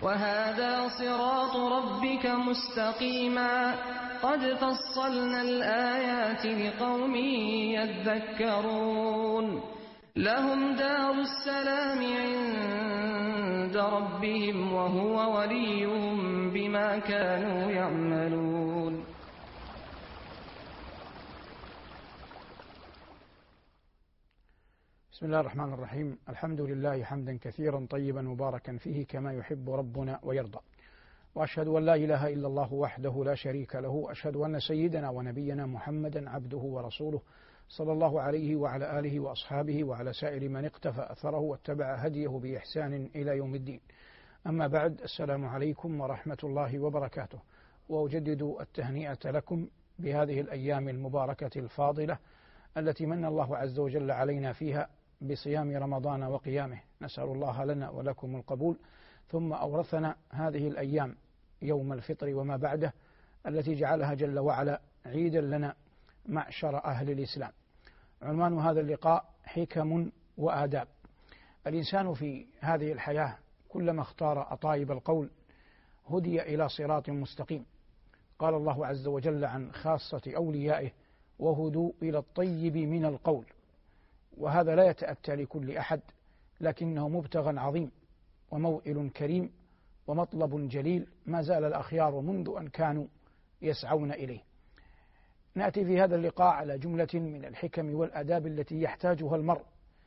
وهذا صراط ربك مستقيما قد فصلنا الآيات لقوم يذكرون لهم دار السلام عند ربهم وهو وليهم بما كانوا يعملون. بسم الله الرحمن الرحيم. الحمد لله حمدا كثيرا طيبا مباركا فيه كما يحب ربنا ويرضى، وأشهد أن لا إله إلا الله وحده لا شريك له، أشهد أن سيدنا ونبينا محمدا عبده ورسوله صلى الله عليه وعلى آله وأصحابه وعلى سائر من اقتفى أثره واتبع هديه بإحسان إلى يوم الدين. أما بعد، السلام عليكم ورحمة الله وبركاته، وأجدد التهنئة لكم بهذه الأيام المباركة الفاضلة التي من الله عز وجل علينا فيها بصيام رمضان وقيامه، نسأل الله لنا ولكم القبول. ثم أورثنا هذه الأيام يوم الفطر وما بعده التي جعلها جل وعلا عيدا لنا معشر أهل الإسلام. عنوان هذا اللقاء حكم وآداب. الإنسان في هذه الحياة كلما اختار أطايب القول هدي إلى صراط مستقيم. قال الله عز وجل عن خاصة أوليائه: وهدوا إلى الطيب من القول. وهذا لا يتأتى لكل أحد، لكنه مبتغى عظيم وموئل كريم ومطلب جليل ما زال الأخيار منذ أن كانوا يسعون إليه. نأتي في هذا اللقاء على جملة من الحكم والآداب التي يحتاجها المرء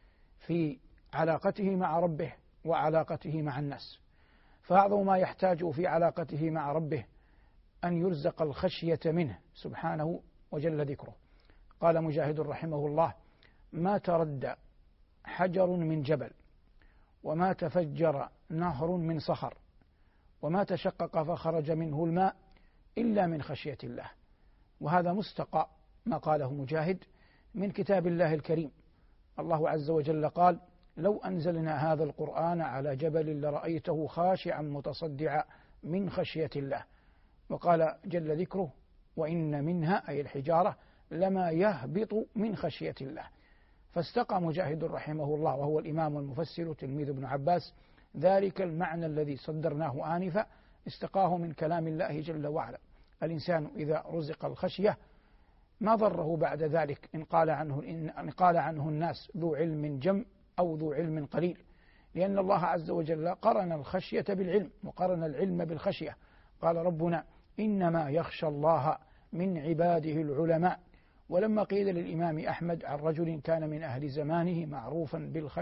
في علاقته مع ربه وعلاقته مع الناس. فأعظم ما يحتاج في علاقته مع ربه أن يرزق الخشية منه سبحانه وجل ذكره. قال مجاهد رحمه الله: ما تردى حجر من جبل، وما تفجر نهر من صخر، وما تشقق فخرج منه الماء إلا من خشية الله. وهذا مستقى ما قاله مجاهد من كتاب الله الكريم. الله عز وجل قال: لو أنزلنا هذا القرآن على جبل لرأيته خاشعا متصدعا من خشية الله. وقال جل ذكره: وإن منها أي الحجارة لما يهبط من خشية الله. فاستقى مجاهد رحمه الله وهو الإمام المفسر تلميذ ابن عباس ذلك المعنى الذي صدرناه آنفا، استقاه من كلام الله جل وعلا. الإنسان إذا رزق الخشية ما ضره بعد ذلك إن قال عنه الناس ذو علم جم أو ذو علم قليل، لأن الله عز وجل قرن الخشية بالعلم وقرن العلم بالخشية. قال ربنا: إنما يخشى الله من عباده العلماء. ولما قيل للإمام أحمد عن رجل كان من أهل زمانه معروفا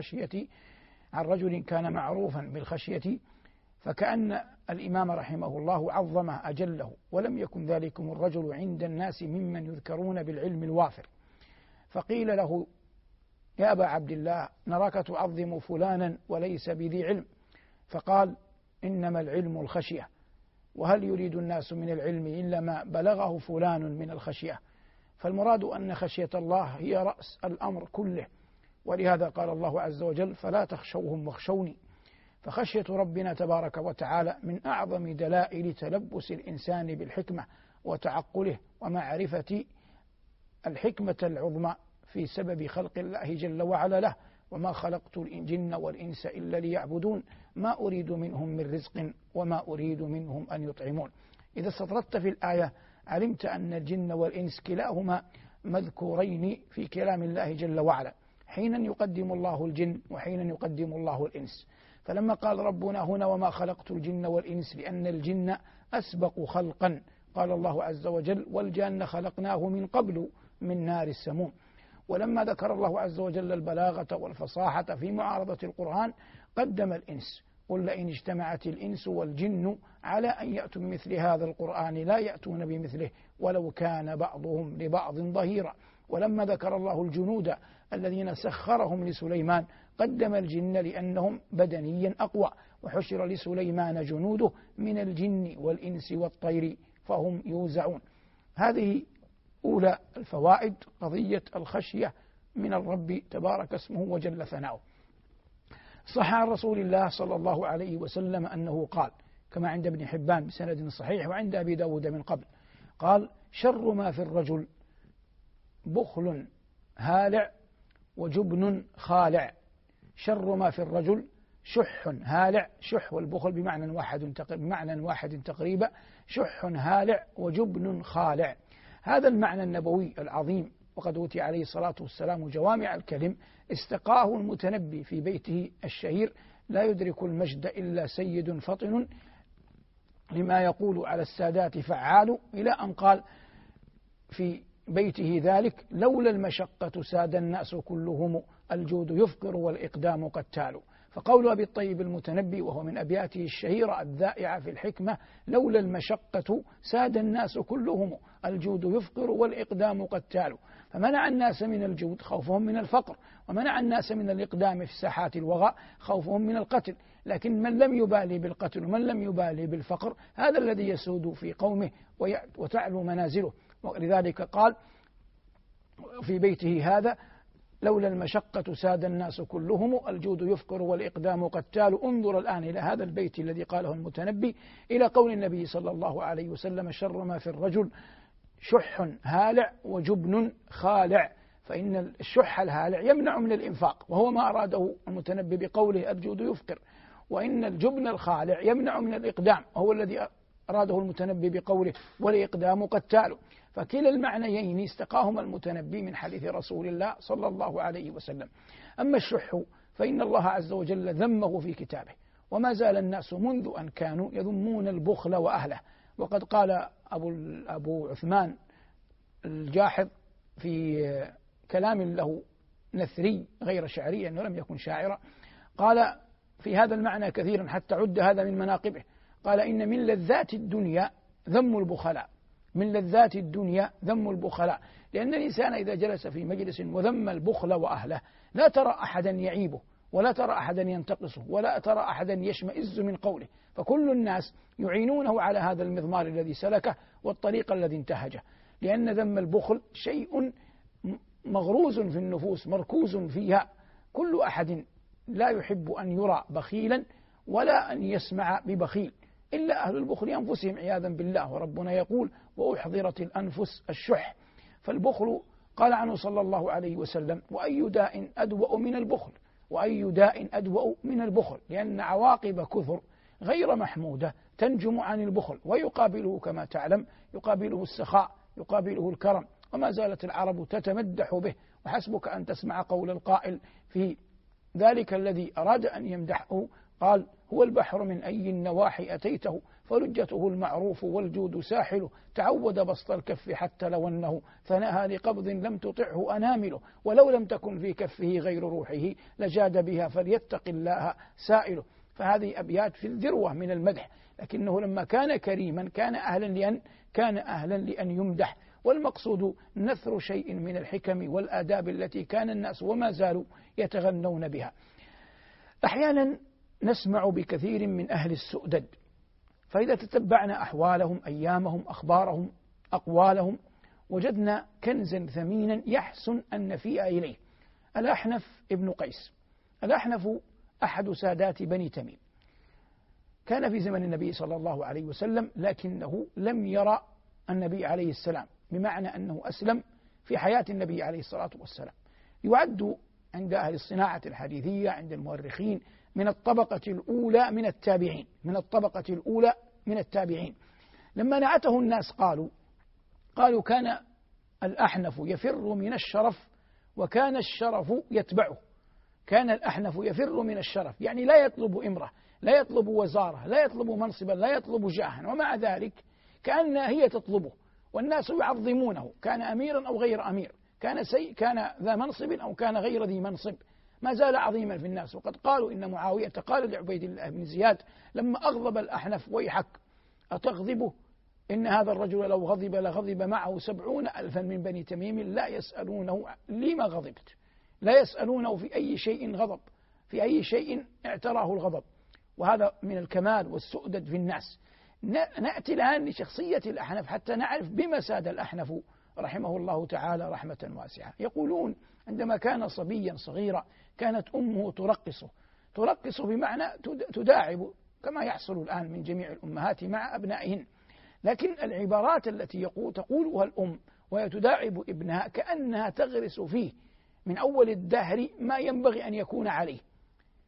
بالخشية فكأن الإمام رحمه الله عظمه أجله، ولم يكن ذلكم الرجل عند الناس ممن يذكرون بالعلم الوافر. فقيل له: يا أبا عبد الله، نراك تعظم فلانا وليس بذي علم. فقال: إنما العلم الخشية، وهل يريد الناس من العلم إلا ما بلغه فلان من الخشية؟ فالمراد أن خشية الله هي رأس الأمر كله. ولهذا قال الله عز وجل: فلا تخشوهم واخشوني. فخشية ربنا تبارك وتعالى من أعظم دلائل تلبس الإنسان بالحكمة وتعقله ومعرفة الحكمة العظمى في سبب خلق الله جل وعلا له: وما خلقت الجن والإنس إلا ليعبدون ما أريد منهم من رزق وما أريد منهم أن يطعمون. إذا استطردت في الآية علمت أن الجن والإنس كلاهما مذكورين في كلام الله جل وعلا، حينا يقدم الله الجن وحينا يقدم الله الإنس. فلما قال ربنا هنا: وما خلقت الجن والإنس، لأن الجن أسبق خلقا. قال الله عز وجل: والجن خلقناه من قبل من نار السموم. ولما ذكر الله عز وجل البلاغة والفصاحة في معارضة القرآن قدم الإنس. قل لئن اجتمعت الإنس والجن على أن يأتوا بمثل هذا القرآن لا يأتون بمثله ولو كان بعضهم لبعض ظهيرا. ولما ذكر الله الجنود الذين سخرهم لسليمان قدم الجن لأنهم بدنيا أقوى. وحشر لسليمان جنوده من الجن والإنس والطير فهم يوزعون. هذه أولى الفوائد، قضية الخشية من الرب تبارك اسمه وجل ثناؤه. صح عن رسول الله صلى الله عليه وسلم أنه قال، كما عند ابن حبان بسند صحيح وعند أبي داود من قبل، قال: شر ما في الرجل بخل هالع وجبن خالع. شر ما في الرجل شح هالع، شح والبخل بمعنى واحد تقريبا، شح هالع وجبن خالع. هذا المعنى النبوي العظيم، وقد أوتي عليه الصلاة والسلام جوامع الكلم، استقاه المتنبي في بيته الشهير: لا يدرك المجد إلا سيد فطن، لما يقول على السادات فعال، إلى أن قال في بيته ذلك: لولا المشقة ساد الناس كلهم، الجود يفقر والإقدام قتال. فقول أبي الطيب المتنبي، وهو من أبياته الشهيرة الذائعة في الحكمة: لولا المشقة ساد الناس كلهم، الجود يفقر والإقدام قتال. فمنع الناس من الجود خوفهم من الفقر، ومنع الناس من الإقدام في ساحات الوغى خوفهم من القتل. لكن من لم يبالي بالقتل ومن لم يبالي بالفقر، هذا الذي يسود في قومه وتعلو منازله. ولذلك قال في بيته هذا: لولا المشقة ساد الناس كلهم، الجود يفقر والإقدام قتال. انظر الآن إلى هذا البيت الذي قاله المتنبي إلى قول النبي صلى الله عليه وسلم: شر ما في الرجل شح هالع وجبن خالع. فإن الشح الهالع يمنع من الإنفاق، وهو ما أراده المتنبي بقوله الجود يفقر. وإن الجبن الخالع يمنع من الإقدام، وهو الذي أراده المتنبي بقوله والإقدام قتال. فكلا المعنيين استقاهما المتنبي من حديث رسول الله صلى الله عليه وسلم. أما الشح فإن الله عز وجل ذمه في كتابه، وما زال الناس منذ أن كانوا يذمون البخل وأهله. وقد قال أبو عثمان الجاحظ في كلام له نثري غير شعري، أنه لم يكن شاعرا، قال في هذا المعنى كثيرا حتى عد هذا من مناقبه. قال: إن من لذات الدنيا ذم البخلاء، من لذات الدنيا ذم البخلاء. لأن الإنسان إذا جلس في مجلس وذم البخل وأهله، لا ترى أحدا يعيبه، ولا ترى أحدا ينتقصه، ولا ترى أحدا يشمئز من قوله، فكل الناس يعينونه على هذا المضمار الذي سلكه والطريق الذي انتهجه. لأن ذم البخل شيء مغروز في النفوس، مركوز فيها. كل أحد لا يحب أن يرى بخيلا ولا أن يسمع ببخيل، إلا أهل البخل أنفسهم عياذا بالله. وربنا يقول: وأحضرت الأنفس الشح. فالبخل قال عنه صلى الله عليه وسلم: وأي داء أدوأ من البخل، وأي داء أدوأ من البخل، لأن عواقب كثر غير محمودة تنجم عن البخل، ويقابله كما تعلم يقابله السخاء، يقابله الكرم. وما زالت العرب تتمدح به، وحسبك أن تسمع قول القائل في ذلك الذي أراد أن يمدحه، قال: هو البحر من أي النواحي أتيته، فلجته المعروف والجود ساحله، تعود بسط الكف حتى لو أنه ثناها لقبض لم تطعه أنامله، ولو لم تكن في كفه غير روحه لجاد بها فليتق الله سائله. فهذه أبيات في الذروة من المدح، لكنه لما كان كريما كان أهلا لأن يمدح. والمقصود نثر شيء من الحكم والآداب التي كان الناس وما زالوا يتغنون بها. أحيانا نسمع بكثير من أهل السؤدد، فإذا تتبعنا أحوالهم، أيامهم، أخبارهم، أقوالهم، وجدنا كنزا ثمينا يحسن أن نفيء إليه. الأحنف ابن قيس. الأحنف أحد سادات بني تميم، كان في زمن النبي صلى الله عليه وسلم، لكنه لم يرى النبي عليه السلام، بمعنى أنه أسلم في حياة النبي عليه الصلاة والسلام. يعد عند أهل الصناعة الحديثية، عند المؤرخين، من الطبقة الأولى من التابعين، من الطبقة الأولى من التابعين. لما نعته الناس قالوا كان الأحنف يفر من الشرف وكان الشرف يتبعه. كان الأحنف يفر من الشرف، يعني لا يطلب إمرة، لا يطلب وزارة، لا يطلب منصبا، لا يطلب جاها، ومع ذلك كأنها هي تطلبه والناس يعظمونه. كان أميرا أو غير أمير، كان ذا منصب أو كان غير ذي منصب، ما زال عظيما في الناس. وقد قالوا إن معاوية قال لعبيد الله بن زياد لما أغضب الأحنف: ويحك أتغضبه؟ إن هذا الرجل لو غضب لغضب معه 70,000 من بني تميم لا يسألونه لما غضبت، لا يسألونه في أي شيء غضب، في أي شيء اعتراه الغضب. وهذا من الكمال والسؤدد في الناس. نأتي الآن لشخصية الأحنف حتى نعرف بما ساد الأحنف رحمه الله تعالى رحمة واسعة. يقولون عندما كان صبيا صغيرا كانت أمه ترقص بمعنى تداعب، كما يحصل الآن من جميع الأمهات مع أبنائهن. لكن العبارات التي تقولها الأم وهي تداعب ابنها كأنها تغرس فيه من أول الدهر ما ينبغي أن يكون عليه.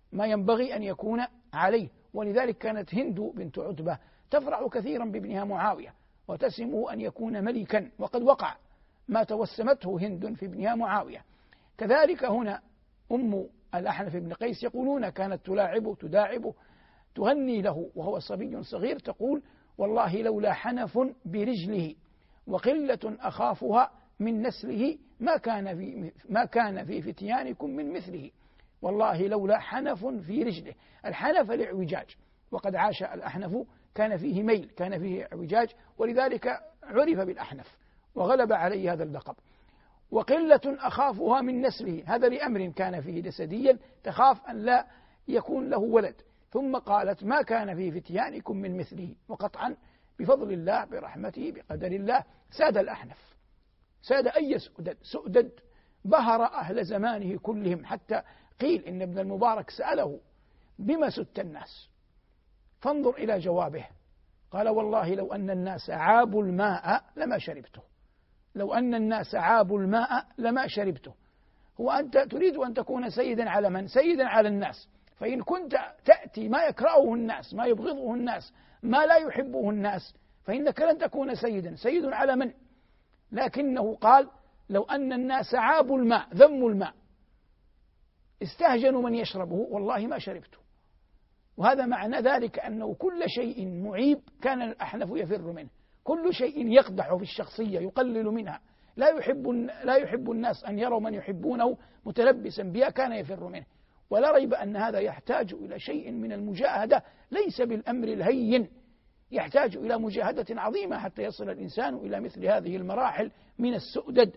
ما ينبغي أن يكون عليه. ولذلك كانت هند بنت عتبة تفرح كثيرا بابنها معاوية وتسمه أن يكون ملكا، وقد وقع ما توسمته هند في ابنها معاوية. كذلك هنا أم الأحنف بن قيس يقولون كانت تلاعبه تداعبه تغني له وهو صبي صغير، تقول: والله لولا حنف برجله وقلة أخافها من نسله ما كان في فتيانكم من مثله. والله لولا حنف في رجله. الحنف الاعوجاج، وقد عاش الأحنف كان فيه ميل، كان فيه اعوجاج، ولذلك عرف بالأحنف وغلب عليه هذا اللقب. وقلة أخافها من نسله، هذا لأمر كان فيه جسديا تخاف أن لا يكون له ولد. ثم قالت: ما كان في فتيانكم من مثله. وقطعا بفضل الله برحمته بقدر الله ساد الأحنف، ساد أي سؤدد بهر أهل زمانه كلهم، حتى قيل إن ابن المبارك سأله: بما سدت الناس؟ فانظر إلى جوابه، قال: والله لو أن الناس عابوا الماء لما شربته. لو أن الناس عابوا الماء لما شربته. هو أنت تريد أن تكون سيدا على من؟ سيدا على الناس. فإن كنت تأتي ما يكرهه الناس، ما يبغضه الناس، ما لا يحبه الناس، فإنك لن تكون سيدا. سيد على من؟ لكنه قال: لو أن الناس عابوا الماء، ذموا الماء، استهجنوا من يشربه، والله ما شربته. وهذا معنى ذلك أنه كل شيء معيب كان الأحنف يفر منه، كل شيء يقدح في الشخصية يقلل منها، لا يحب الناس أن يروا من يحبونه متلبسا بها، كان يفر منه. ولا ريب أن هذا يحتاج إلى شيء من المجاهدة، ليس بالأمر الهين، يحتاج إلى مجاهدة عظيمة حتى يصل الإنسان إلى مثل هذه المراحل من السؤدد.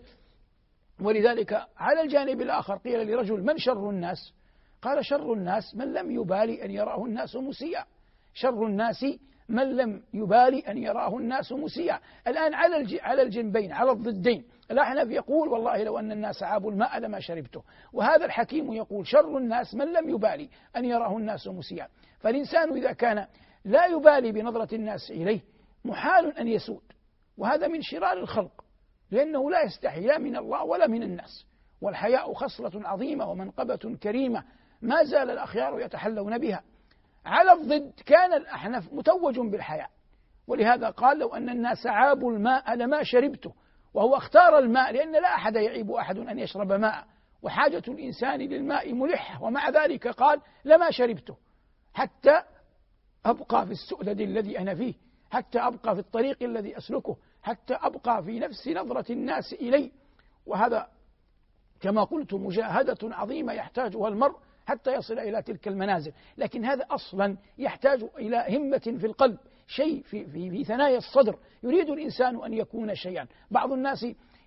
ولذلك على الجانب الآخر قيل لرجل: من شر الناس؟ قال: شر الناس من لم يبالي أن يراه الناس مسيئا. شر الناس من لم يبالي أن يراه الناس مسيئا. الآن على الجنبين، على الضدين، الأحنف يقول: والله لو أن الناس عابوا الماء لما شربته، وهذا الحكيم يقول: شر الناس من لم يبالي أن يراه الناس مسيئا. فالإنسان إذا كان لا يبالي بنظرة الناس إليه محال أن يسود، وهذا من شرار الخلق، لأنه لا يستحي لا من الله ولا من الناس. والحياء خصلة عظيمة ومنقبة كريمة ما زال الأخيار يتحلون بها. على الضد كان الأحنف متوج بالحياء، ولهذا قال: لو أن الناس عابوا الماء لما شربته. وهو اختار الماء لأن لا أحد يعيب أحد أن يشرب ماء، وحاجة الإنسان للماء ملحة، ومع ذلك قال: لما شربته، حتى أبقى في السؤدد الذي أنا فيه، حتى أبقى في الطريق الذي أسلكه، حتى أبقى في نفس نظرة الناس إلي. وهذا كما قلت مجاهدة عظيمة يحتاجها المرء حتى يصل إلى تلك المنازل. لكن هذا أصلا يحتاج إلى همة في القلب، شيء في ثنايا الصدر، يريد الإنسان أن يكون شيئا. بعض الناس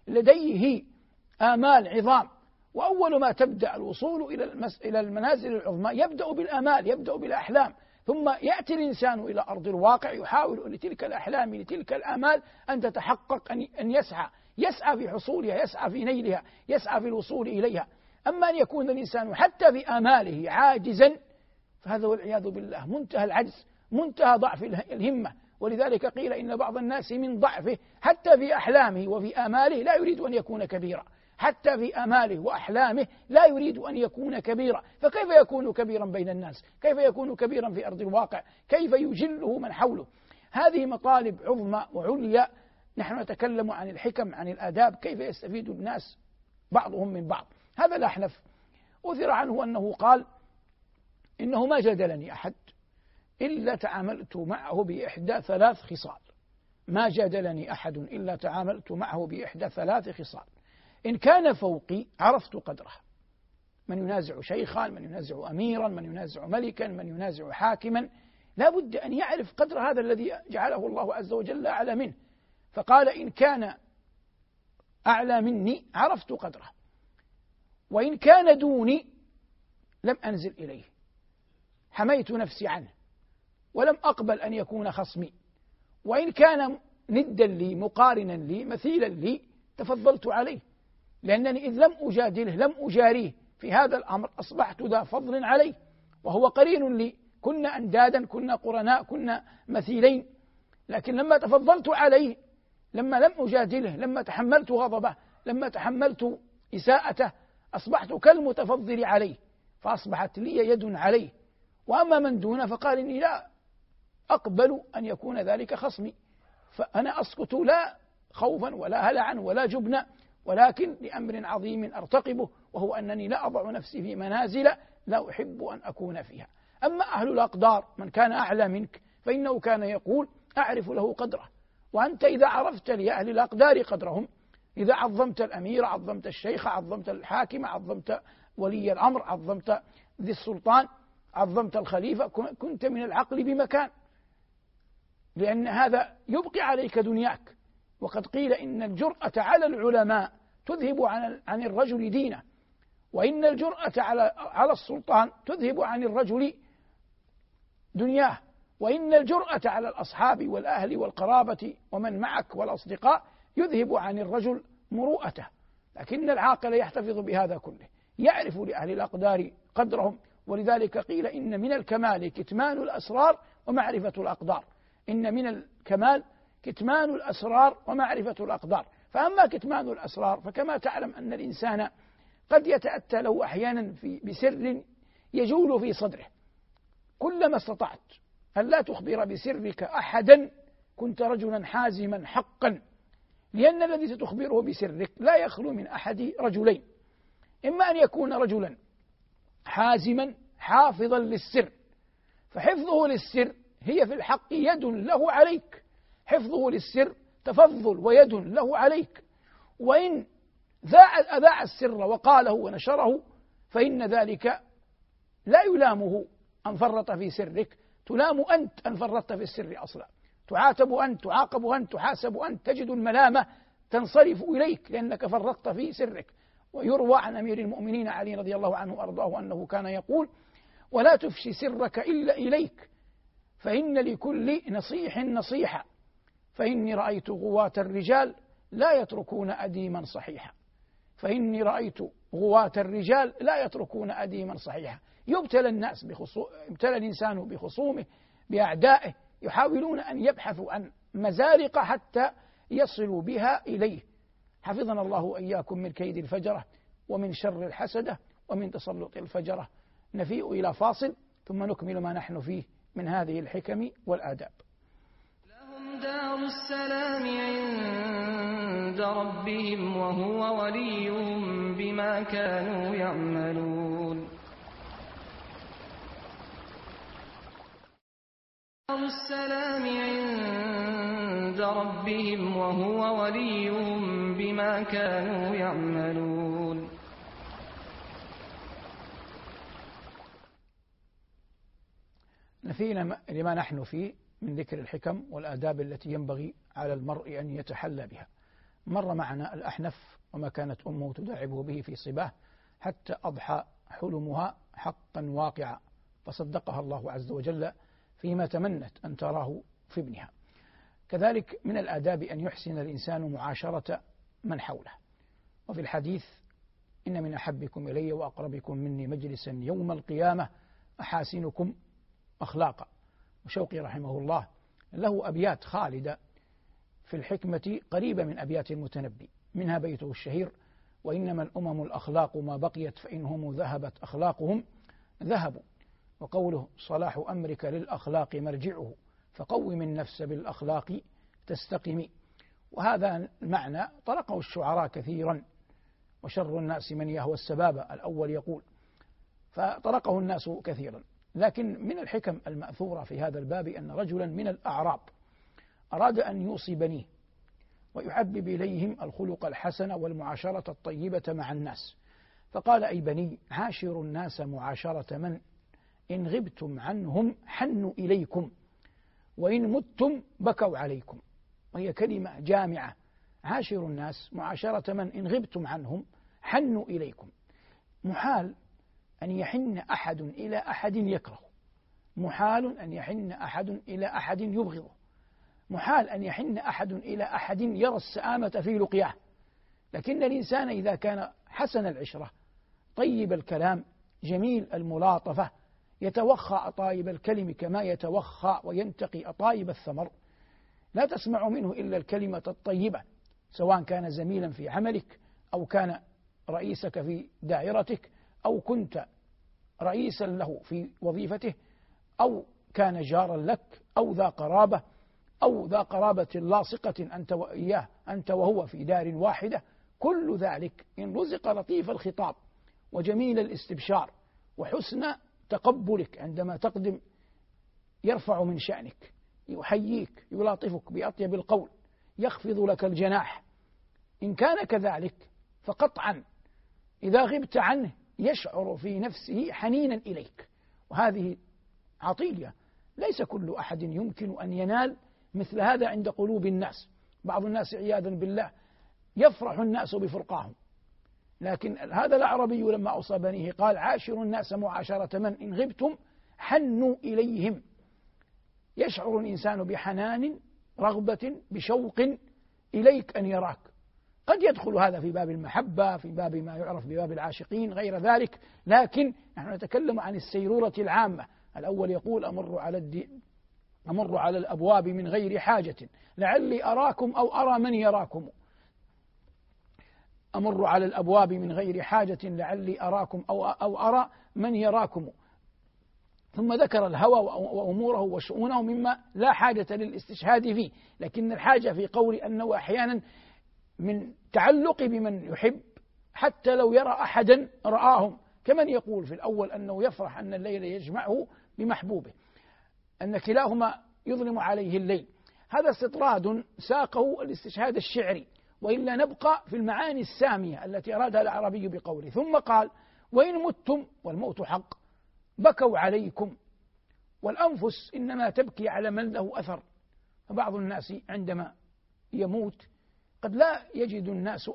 لديه آمال عظام، وأول ما تبدأ الوصول إلى المنازل العظمى يبدأ بالآمال، يبدأ بالأحلام، ثم يأتي الإنسان إلى أرض الواقع يحاول لتلك الأحلام لتلك الآمال أن تتحقق، أن يسعى في حصولها، يسعى في نيلها، يسعى في الوصول إليها. أما أن يكون الإنسان حتى بآماله عاجزا، فهذا والعياذ بالله منتهى العجز، منتهى ضعف الهمة. ولذلك قيل إن بعض الناس من ضعفه حتى في أحلامه وفي آماله لا يريد أن يكون كبيرا، حتى في آماله وأحلامه لا يريد أن يكون كبيرا. فكيف يكون كبيرا بين الناس؟ كيف يكون كبيرا في أرض الواقع؟ كيف يجله من حوله؟ هذه مطالب عظمى وعليا. نحن نتكلم عن الحكم، عن الآداب، كيف يستفيد الناس بعضهم من بعض. هذا الأحنف أثر عنه أنه قال: إنه ما جادلني أحد إلا تعاملت معه بإحدى ثلاث خصال. ما جادلني أحد إلا تعاملت معه بإحدى ثلاث خصال: إن كان فوقي عرفت قدره، من ينازع شيخا، من ينازع أميرا، من ينازع ملكا، من ينازع حاكما، لا بد أن يعرف قدر هذا الذي جعله الله عز وجل أعلى منه. فقال: إن كان أعلى مني عرفت قدره، وإن كان دوني لم أنزل إليه، حميت نفسي عنه ولم أقبل أن يكون خصمي، وإن كان ندا لي مقارنا لي مثيلا لي تفضلت عليه، لأنني إذ لم أجادله لم أجاريه في هذا الأمر أصبحت ذا فضل عليه، وهو قرين لي، كنا أندادا، كنا قرناء، كنا مثيلين. لكن لما تفضلت عليه، لما لم أجادله، لما تحملت غضبه، لما تحملت إساءته، أصبحت كالمتفضل عليه. فأصبحت لي يد عليه. وأما من دونه فقال إني لا أقبل أن يكون ذلك خصمي، فأنا أسكت لا خوفا ولا هلعا ولا جبنا، ولكن لأمر عظيم أرتقبه، وهو أنني لا أضع نفسي في منازل لا أحب أن أكون فيها. أما أهل الأقدار من كان أعلى منك فإنه كان يقول أعرف له قدره. وأنت إذا عرفت لأهل الأقدار قدرهم، إذا عظمت الأمير، عظمت الشيخ، عظمت الحاكم، عظمت ولي الأمر، عظمت ذي السلطان، عظمت الخليفة، كنت من العقل بمكان، لأن هذا يبقي عليك دنياك. وقد قيل إن الجرأة على العلماء تذهب عن الرجل دينه، وإن الجرأة على السلطان تذهب عن الرجل دنياه، وإن الجرأة على الأصحاب والأهل والقرابة ومن معك والأصدقاء يذهب عن الرجل مروءته. لكن العاقل يحتفظ بهذا كله، يعرف لأهل الأقدار قدرهم. ولذلك قيل إن من الكمال كتمان الأسرار ومعرفة الأقدار. إن من الكمال كتمان الأسرار ومعرفة الأقدار. فأما كتمان الأسرار فكما تعلم أن الإنسان قد يتأتى له أحيانا بسر يجول في صدره، كلما استطعت أن لا تخبر بسرك أحدا كنت رجلا حازما حقا، لأن الذي ستخبره بسرك لا يخلو من أحد رجلين: إما أن يكون رجلا حازما حافظا للسر، فحفظه للسر هي في الحق يد له عليك، حفظه للسر تفضل ويد له عليك. وإن أذاع السر وقاله ونشره فإن ذلك لا يلامه أن فرط في سرك، تلام أنت أن فرطت في السر أصلا، تعاتب أنت، تعاقب أنت، تحاسب أنت، تجد الملامة تنصرف إليك لأنك فرطت في سرك. ويروى عن أمير المؤمنين علي رضي الله عنه وأرضاه أنه كان يقول: ولا تفشي سرك إلا إليك، فإن لكل نصيح نصيحة، فإني رأيت غواة الرجال لا يتركون أديما صحيحا. فإني رأيت غواة الرجال لا يتركون أديما صحيحا. يبتلى الإنسان بخصومه بأعدائه، يحاولون أن يبحثوا عن مزارق حتى يصلوا بها إليه. حفظنا الله وإياكم من كيد الفجرة ومن شر الحسدة ومن تسلط الفجرة. نفيء إلى فاصل ثم نكمل ما نحن فيه من هذه الحكم والآداب. لهم دار السلام عند ربهم وهو وليهم بما كانوا يعملون. دار السلام عند ربهم وهو وليهم بما كانوا يعملون. نفينا لما نحن فيه من ذكر الحكم والآداب التي ينبغي على المرء أن يتحلى بها. مر معنا الأحنف وما كانت أمه تداعبه به في صباه حتى أضحى حلمها حقا واقعا، فصدقها الله عز وجل فيما تمنت أن تراه في ابنها. كذلك من الآداب أن يحسن الإنسان معاشرة من حوله. وفي الحديث: إن من أحبكم إلي وأقربكم مني مجلسا يوم القيامة أحاسنكم أخلاقا. وشوقي رحمه الله له أبيات خالدة في الحكمة قريبة من أبيات المتنبي، منها بيته الشهير: وإنما الأمم الأخلاق ما بقيت فإنهم ذهبت أخلاقهم ذهبوا. وقوله: صلاح أمرك للأخلاق مرجعه فقوم النفس بالأخلاق تستقم. وهذا المعنى طرقه الشعراء كثيرا: وشر الناس من يهوى السبابة، الأول يقول، فطرقه الناس كثيرا. لكن من الحكم المأثورة في هذا الباب أن رجلا من الأعراب أراد أن يوصي بنيه ويحبب إليهم الخلق الحسن والمعاشرة الطيبة مع الناس، فقال: أي بني، عاشروا الناس معاشرة من إن غبتم عنهم حنوا إليكم وإن متم بكوا عليكم. وهي كلمة جامعة: عاشروا الناس معاشرة من إن غبتم عنهم حنوا إليكم. محال أن يحن أحد إلى أحد يكره، محال أن يحن أحد إلى أحد يبغضه، محال أن يحن أحد إلى أحد يرى السآمة في لقياه. لكن الإنسان إذا كان حسن العشرة، طيب الكلام، جميل الملاطفة، يتوخى أطايب الكلم كما يتوخى وينتقي أطايب الثمر، لا تسمع منه إلا الكلمة الطيبة، سواء كان زميلا في عملك أو كان رئيسك في دائرتك أو كنت رئيسا له في وظيفته، أو كان جارا لك، أو ذا قرابة، أو ذا قرابة لاصقة أنت وإياه، أنت وهو في دار واحدة، كل ذلك إن رزق لطيف الخطاب وجميل الاستبشار وحسن تقبلك عندما تقدم، يرفع من شأنك، يحييك، يلاطفك بأطيب القول، يخفض لك الجناح. إن كان كذلك فقطعا إذا غبت عنه يشعر في نفسه حنينا إليك. وهذه عطية ليس كل أحد يمكن أن ينال مثل هذا عند قلوب الناس. بعض الناس عياذا بالله يفرح الناس بفرقاهم، لكن هذا الأعرابي لما أوصى بنيه قال: عاشروا الناس معاشرة من إن غبتم حنوا إليهم. يشعر الإنسان بحنان، رغبة، بشوق إليك أن يراك. قد يدخل هذا في باب المحبة، في باب ما يعرف بباب العاشقين، غير ذلك، لكن نحن نتكلم عن السيرورة العامة. الأول يقول: أمر على الأبواب من غير حاجة لعلي أراكم أو أرى من يراكم. أمر على الأبواب من غير حاجة لعلي أراكم أو أرى من يراكم. ثم ذكر الهوى وأموره وشؤونه مما لا حاجة للاستشهاد فيه، لكن الحاجة في قول أنه أحيانا من تعلق بمن يحب حتى لو يرى أحدا رآهم، كمن يقول في الأول أنه يفرح أن الليل يجمعه بمحبوبه، أن كلاهما يظلم عليه الليل. هذا استطراد ساقه الاستشهاد الشعري، وإلا نبقى في المعاني السامية التي أرادها الأعرابي بقوله. ثم قال: وإن متم والموت حق بكوا عليكم، والأنفس إنما تبكي على من له أثر. فبعض الناس عندما يموت قد لا يجد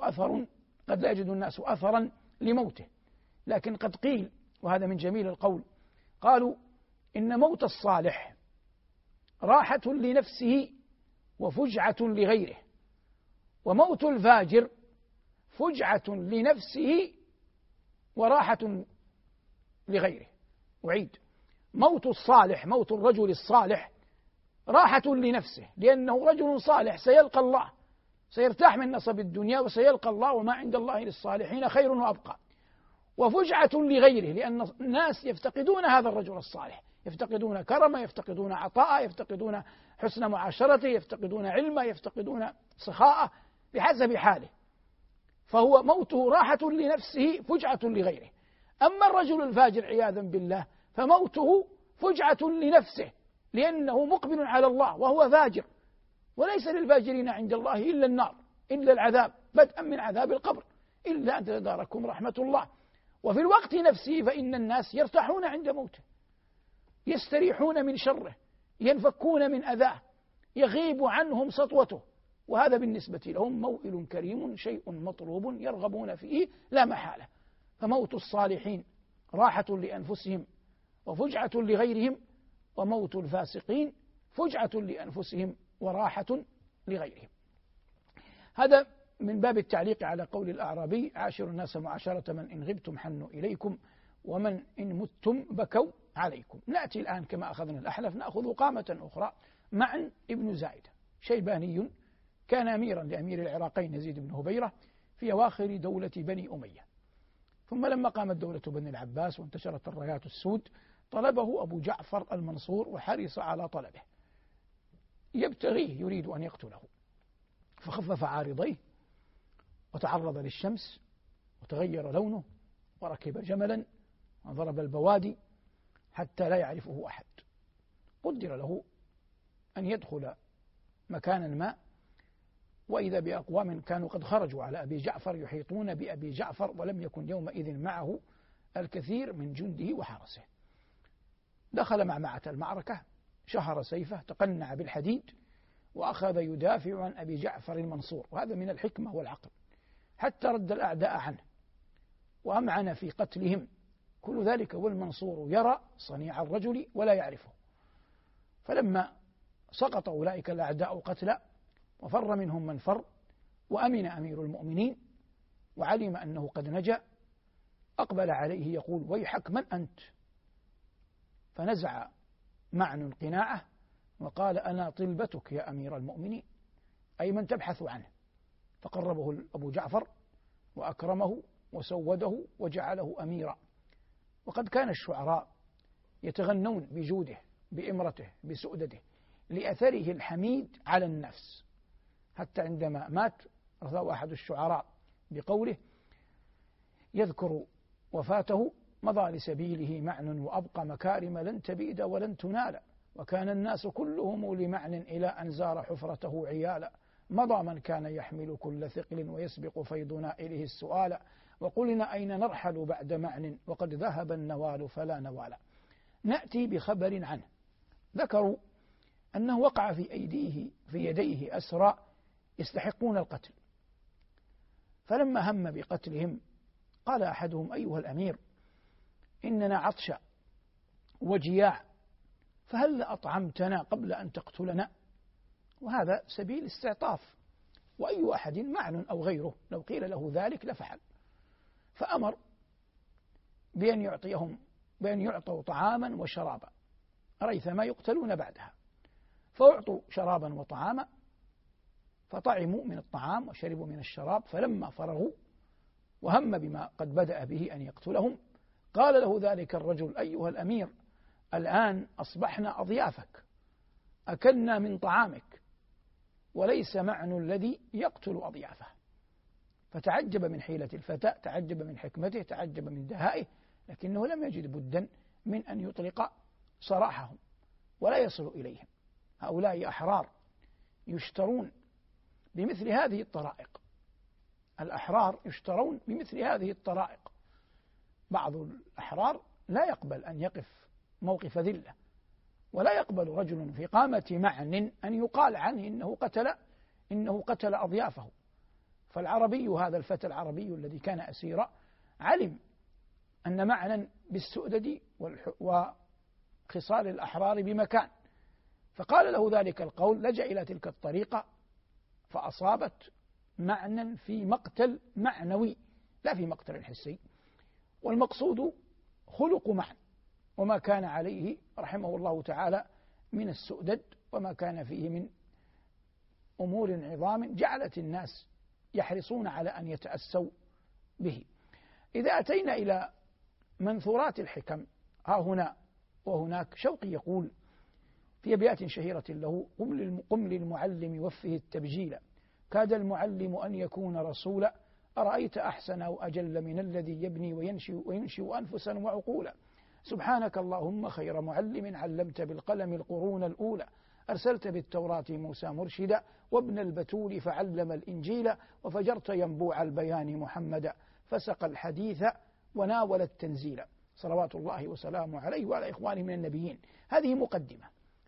الناس أثرا لموته، لكن قد قيل، وهذا من جميل القول، قالوا: إن موت الصالح راحة لنفسه وفجعة لغيره، وموت الفاجر فجعة لنفسه وراحة لغيره. أعيد: موت الصالح، موت الرجل الصالح راحة لنفسه، لأنه رجل صالح سيلقى الله، سيرتاح من نصب الدنيا وسيلقى الله، وما عند الله للصالحين خير وأبقى. وفجعة لغيره، لأن الناس يفتقدون هذا الرجل الصالح، يفتقدون كرمه، يفتقدون عطاءه، يفتقدون حسن معاشرته، يفتقدون علمه، يفتقدون سخاءه بحسب حاله. فهو موته راحة لنفسه، فجعة لغيره. أما الرجل الفاجر عياذا بالله فموته فجعة لنفسه، لأنه مقبل على الله وهو فاجر، وليس للفاجرين عند الله إلا النار، إلا العذاب، بدءا من عذاب القبر، إلا أن تداركم رحمة الله. وفي الوقت نفسه فإن الناس يرتاحون عند موته، يستريحون من شره، ينفكون من أذاه، يغيب عنهم سطوته، وهذا بالنسبة لهم موئل كريم، شيء مطلوب يرغبون فيه لا محالة. فموت الصالحين راحة لأنفسهم وفجعة لغيرهم، وموت الفاسقين فجعة لأنفسهم وراحة لغيرهم. هذا من باب التعليق على قول الأعرابي: عاشروا الناس معاشرة من إن غبتم حنوا إليكم، ومن إن متم بكوا عليكم. نأتي الآن كما أخذنا الأحلف نأخذ قامة أخرى. معن ابن زايدة شيباني، كان أميرا لأمير العراقين يزيد بن هبيرة في أواخر دولة بني أمية، ثم لما قامت دولة بني العباس وانتشرت الرايات السود طلبه أبو جعفر المنصور وحرص على طلبه، يبتغيه، يريد أن يقتله، فخفف عارضيه وتعرض للشمس وتغير لونه وركب جملا وضرب البوادي حتى لا يعرفه أحد. قدر له أن يدخل مكانا ما، وإذا بأقوام كانوا قد خرجوا على أبي جعفر يحيطون بأبي جعفر، ولم يكن يومئذ معه الكثير من جنده وحرسه. دخل معمعة المعركة، شهر سيفه، تقنع بالحديد، وأخذ يدافع عن أبي جعفر المنصور، وهذا من الحكمة والعقل، حتى رد الأعداء عنه وأمعن في قتلهم. كل ذلك والمنصور يرى صنيع الرجل ولا يعرفه. فلما سقط أولئك الأعداء قتلى وفر منهم من فر، وأمن أمير المؤمنين وعلم أنه قد نجا، أقبل عليه يقول: ويحك من أنت؟ فنزع معن قناعه وقال: أنا طلبتك يا أمير المؤمنين، أي من تبحث عنه. فقربه أبو جعفر وأكرمه وسوده وجعله أميرا، وقد كان الشعراء يتغنون بجوده بإمرته بسؤدده لأثره الحميد على النفس، حتى عندما مات رثاه أحد الشعراء بقوله يذكر وفاته: مضى لسبيله معن وأبقى مكارم لن تبيد ولن تنال، وكان الناس كلهم لمعن إلى أن زار حفرته عيالا، مضى من كان يحمل كل ثقل ويسبق فيضنا إليه السؤال، وقلنا أين نرحل بعد معن وقد ذهب النوال فلا نوال. نأتي بخبر عنه، ذكروا أنه وقع في يديه أسرى يستحقون القتل، فلما هم بقتلهم قال أحدهم: أيها الأمير، إننا عطش وجياع، فهل أطعمتنا قبل أن تقتلنا؟ وهذا سبيل استعطاف، وأي أحد معن أو غيره لو قيل له ذلك لفعل، فأمر بأن يعطوا طعاما وشرابا ريثما يقتلون بعدها، فأعطوا شرابا وطعاما، فطعموا من الطعام وشربوا من الشراب، فلما فرغوا وهم بما قد بدأ به أن يقتلهم قال له ذلك الرجل: أيها الأمير، الآن أصبحنا أضيافك، أكلنا من طعامك، وليس معن الذي يقتل أضيافه. فتعجب من حيلة الفتى، تعجب من حكمته، تعجب من دهائه، لكنه لم يجد بدا من أن يطلق سراحهم ولا يصل إليهم. هؤلاء أحرار يشترون بمثل هذه الطرائق، الأحرار يشترون بمثل هذه الطرائق. بعض الأحرار لا يقبل أن يقف موقف ذلة، ولا يقبل رجل في قامة معن أن يقال عنه إنه قتل أضيافه. فالعربي، هذا الفتى العربي الذي كان أسيرا، علم أن معنا بالسؤدد وخصال الأحرار بمكان، فقال له ذلك القول، لجأ إلى تلك الطريقة فأصابت معنا في مقتل معنوي لا في مقتل حسي. والمقصود خلق معن وما كان عليه رحمه الله تعالى من السؤدد وما كان فيه من أمور عظام جعلت الناس يحرصون على أن يتأسوا به. إذا أتينا إلى منثورات الحكم ها هنا وهناك، شوقي يقول في أبيات شهيرة له: قم للمعلم وفه التبجيل، كاد المعلم أن يكون رسولا، أرأيت أحسن أو أجل من الذي يبني وينشئ أنفسا وعقولا، سبحانك اللهم خير معلم علمت بالقلم القرون الأولى، أرسلت بالتوراة موسى مرشدا وابن البتول فعلم الإنجيل، وفجرت ينبوع البيان محمدا فسق الحديث وناول التنزيل، صلوات الله وسلامه عليه وعلى إخوانه من النبيين. هذه مقدمة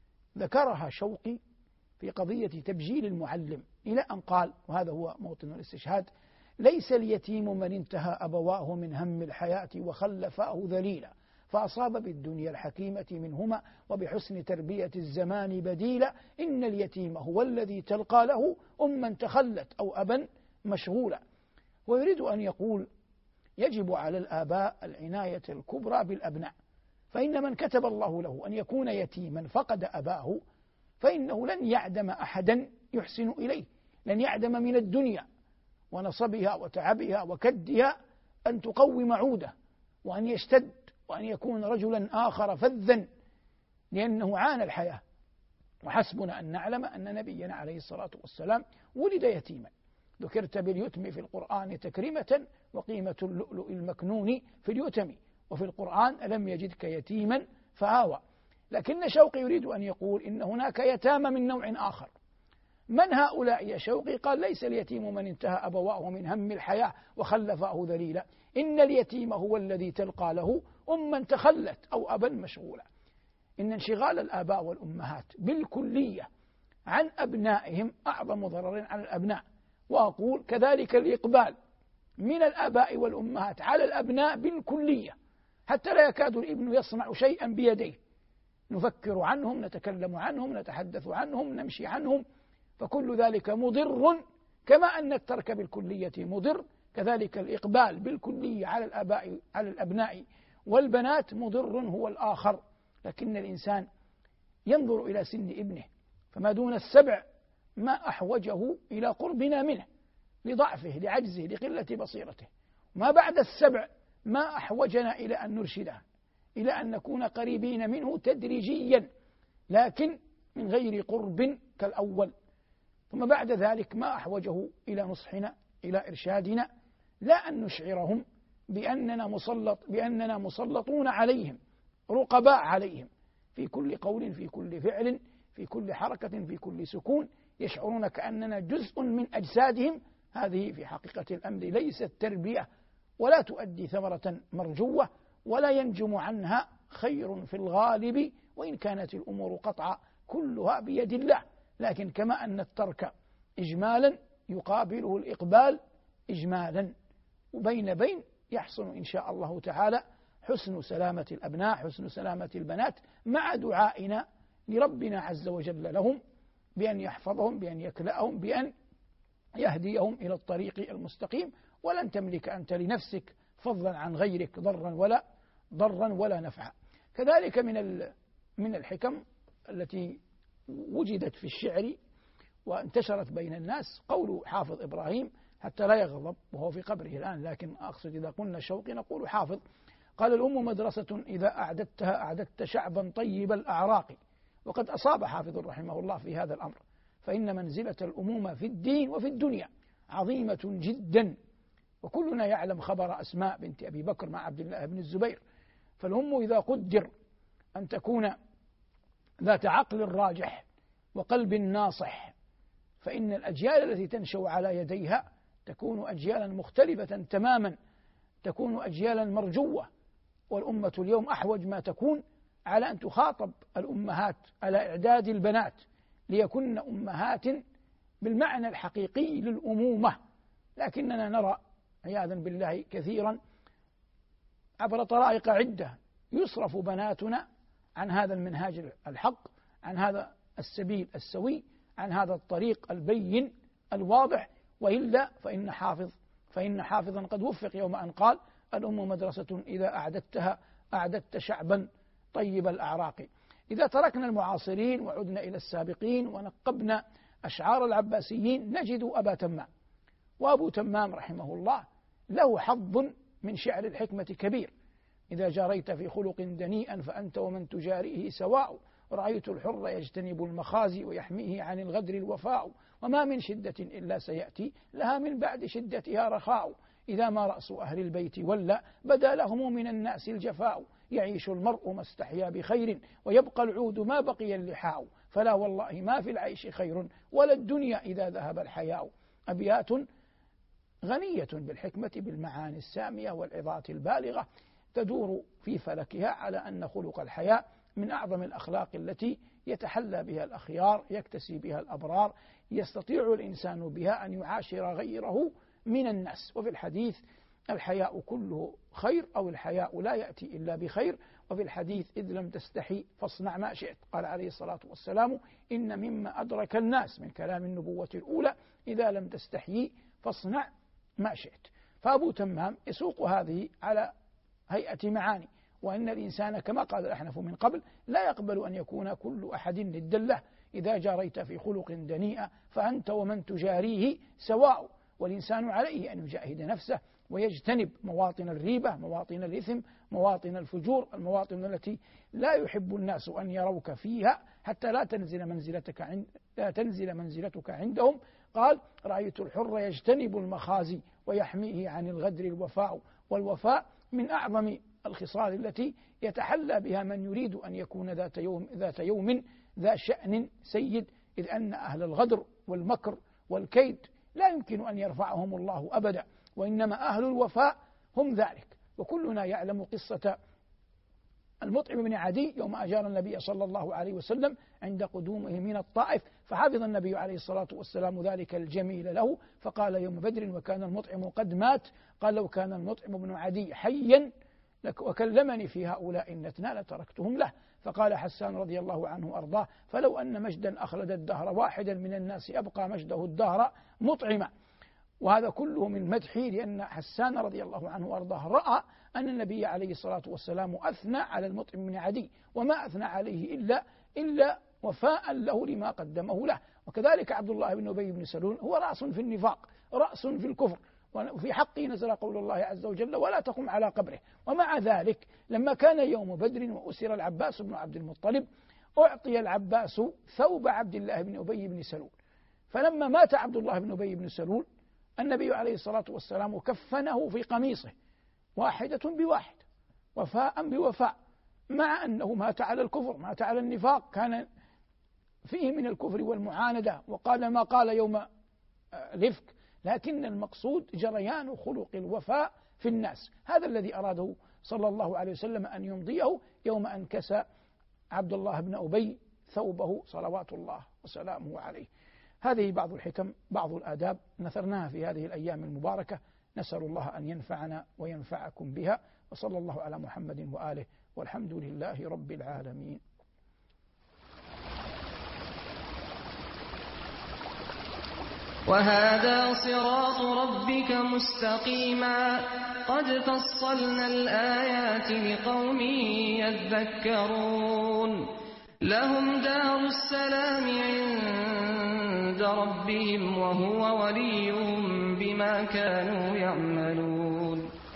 ذكرها شوقي في قضية تبجيل المعلم إلى أن قال، وهذا هو موطن الاستشهاد: ليس اليتيم من انتهى أبواه من هم الحياة وخلفاه ذليلا، فأصاب بالدنيا الحكيمة منهما وبحسن تربية الزمان بديلا، إن اليتيم هو الذي تلقى له أما تخلت أو أبا مشغولا. ويريد أن يقول يجب على الآباء العناية الكبرى بالأبناء، فإن من كتب الله له أن يكون يتيما فقد أباه فإنه لن يعدم أحدا يحسن إليه، لن يعدم من الدنيا ونصبها وتعبها وكدها أن تقوم عوده وأن يشتد وأن يكون رجلا آخر فذا، لأنه عانى الحياة. وحسبنا أن نعلم أن نبينا عليه الصلاة والسلام ولد يتيما، ذكرت باليتم في القرآن تكريمة وقيمة اللؤلؤ المكنون في اليتم، وفي القرآن ألم يجدك يتيما فآوى. لكن شوقي يريد أن يقول إن هناك يتامى من نوع آخر. من هؤلاء يا شوقي؟ قال: ليس اليتيم من انتهى أبواه من هم الحياة وخلفاه ذليلا، إن اليتيم هو الذي تلقى له أما تخلت أو أبا مشغولا. إن انشغال الآباء والأمهات بالكلية عن أبنائهم أعظم ضرر على الأبناء، وأقول كذلك الإقبال من الآباء والأمهات على الأبناء بالكلية، حتى لا يكاد الابن يصنع شيئا بيديه، نفكر عنهم، نتكلم عنهم، نتحدث عنهم، نمشي عنهم، فكل ذلك مضر. كما أن الترك بالكلية مضر، كذلك الإقبال بالكلية على الأبناء والبنات مضر هو الآخر. لكن الإنسان ينظر إلى سن ابنه، فما دون السبع ما أحوجه إلى قربنا منه لضعفه لعجزه لقلة بصيرته، ما بعد السبع ما أحوجنا إلى أن نرشده إلى أن نكون قريبين منه تدريجيا، لكن من غير قرب كالأول. ثم بعد ذلك ما أحوجه إلى نصحنا، إلى إرشادنا، لا أن نشعرهم بأننا مسلطون عليهم، رقباء عليهم في كل قول، في كل فعل، في كل حركة، في كل سكون، يشعرون كأننا جزء من أجسادهم. هذه في حقيقة الأمر ليست تربية، ولا تؤدي ثمرة مرجوة، ولا ينجم عنها خير في الغالب، وإن كانت الأمور قطعا كلها بيد الله. لكن كما أن الترك إجمالا يقابله الإقبال إجمالا، وبين بين يحسن إن شاء الله تعالى حسن سلامة الأبناء، حسن سلامة البنات، مع دعائنا لربنا عز وجل لهم بأن يحفظهم، بأن يكلأهم، بأن يهديهم إلى الطريق المستقيم. ولن تملك أنت لنفسك فضلا عن غيرك ضرا ولا نفعا. كذلك من الحكم التي وجدت في الشعر وانتشرت بين الناس قول حافظ إبراهيم حتى لا يغضب وهو في قبره الآن، لكن أقصد إذا قلنا شوقي نقول حافظ. قال: الأم مدرسة إذا أعددتها أعددت شعبا طيب الأعراق. وقد أصاب حافظ رحمه الله في هذا الأمر، فإن منزلة الأمومة في الدين وفي الدنيا عظيمة جدا. وكلنا يعلم خبر أسماء بنت أبي بكر مع عبد الله بن الزبير. فالأم إذا قدر أن تكون ذات عقل راجح وقلب ناصح، فإن الأجيال التي تنشأ على يديها تكون أجيالا مختلفة تماما، تكون أجيالا مرجوة. والأمة اليوم أحوج ما تكون على أن تخاطب الأمهات على إعداد البنات ليكن أمهات بالمعنى الحقيقي للأمومة. لكننا نرى عياذا بالله كثيرا عبر طرائق عدة يصرف بناتنا عن هذا المنهاج الحق، عن هذا السبيل السوي، عن هذا الطريق البين الواضح. وإلا فإن حافظا قد وفق يوم أن قال: الأم مدرسة إذا أعددتها أعددت شعبا طيب الأعراق. إذا تركنا المعاصرين وعدنا إلى السابقين ونقبنا أشعار العباسيين نجد أبا تمام. وأبو تمام رحمه الله له حظ من شعر الحكمة كبير: إذا جاريت في خلق دنيئا فأنت ومن تجاريه سواء، رأيت الحر يجتنب المخازي ويحميه عن الغدر الوفاء، وما من شدة إلا سيأتي لها من بعد شدتها رخاء، إذا ما رأس أهل البيت ولا بدا لهم من الناس الجفاء، يعيش المرء ما استحيا بخير ويبقى العود ما بقي اللحاء، فلا والله ما في العيش خير ولا الدنيا إذا ذهب الحياء. أبيات غنية بالحكمة بالمعاني السامية والعظات البالغة، تدور في فلكها على أن خلق الحياء من أعظم الأخلاق التي يتحلى بها الأخيار، يكتسي بها الأبرار، يستطيع الإنسان بها أن يعاشر غيره من الناس. وفي الحديث: الحياء كله خير، أو الحياء لا يأتي إلا بخير. وفي الحديث: إذ لم تستحي فاصنع ما شئت. قال عليه الصلاة والسلام: إن مما أدرك الناس من كلام النبوة الأولى: إذا لم تستحيي فاصنع ما شئت. فأبو تمام يسوق هذه على هيئة معاني، وأن الإنسان كما قال الأحنف من قبل لا يقبل أن يكون كل أحد ندا له. إذا جاريت في خلق دنيئة فأنت ومن تجاريه سواء. والإنسان عليه أن يجاهد نفسه ويجتنب مواطن الريبة، مواطن الإثم، مواطن الفجور، المواطن التي لا يحب الناس أن يروك فيها حتى لا تنزل منزلتك عندهم. قال: رأيت الحر يجتنب المخازي ويحميه عن الغدر الوفاء. والوفاء من أعظم الخصال التي يتحلى بها من يريد أن يكون ذات يوم ذا شأن سيد، إذ أن أهل الغدر والمكر والكيد لا يمكن أن يرفعهم الله أبدا، وإنما أهل الوفاء هم ذلك. وكلنا يعلم قصة المطعم بن عدي يوم أجار النبي صلى الله عليه وسلم عند قدومه من الطائف، فحفظ النبي عليه الصلاة والسلام ذلك الجميل له، فقال يوم بدر وكان المطعم قد مات: قال: لو كان المطعم بن عدي حيا وكلمني في هؤلاء النتنى لتركتهم له. فقال حسان رضي الله عنه أرضاه: فلو أن مجدا أخلد الدهر واحدا من الناس أبقى مجده الدهر مطعما. وهذا كله من مدحه، لأن حسان رضي الله عنه أرضاه رأى أن النبي عليه الصلاة والسلام أثنى على المطعم بن عدي، وما أثنى عليه إلا وفاء له لما قدمه له. وكذلك عبد الله بن أبي بن سلول هو رأس في النفاق، رأس في الكفر، وفي حقه نزل قول الله عز وجل ولا تقم على قبره. ومع ذلك لما كان يوم بدر وأسر العباس بن عبد المطلب أعطي العباس ثوب عبد الله بن أبي بن سلول، فلما مات عبد الله بن أبي بن سلول النبي عليه الصلاة والسلام كفنه في قميصه واحدة بواحد وفاء بوفاء، مع أنه مات على الكفر، مات على النفاق، كان فيه من الكفر والمعاندة وقال ما قال يوم الإفك، لكن المقصود جريان خلق الوفاء في الناس. هذا الذي أراده صلى الله عليه وسلم أن يمضيه يوم أن كسى عبد الله بن أبي ثوبه صلوات الله وسلامه عليه. هذه بعض الحكم، بعض الآداب نثرناها في هذه الأيام المباركة، نسأل الله أن ينفعنا وينفعكم بها، وصلى الله على محمد وآله، والحمد لله رب العالمين. وهذا صراط ربك مستقيما قد فصلنا الآيات لقوم يذكرون لهم دار السلام عند ربهم وهو وليهم بما كانوا يعملون.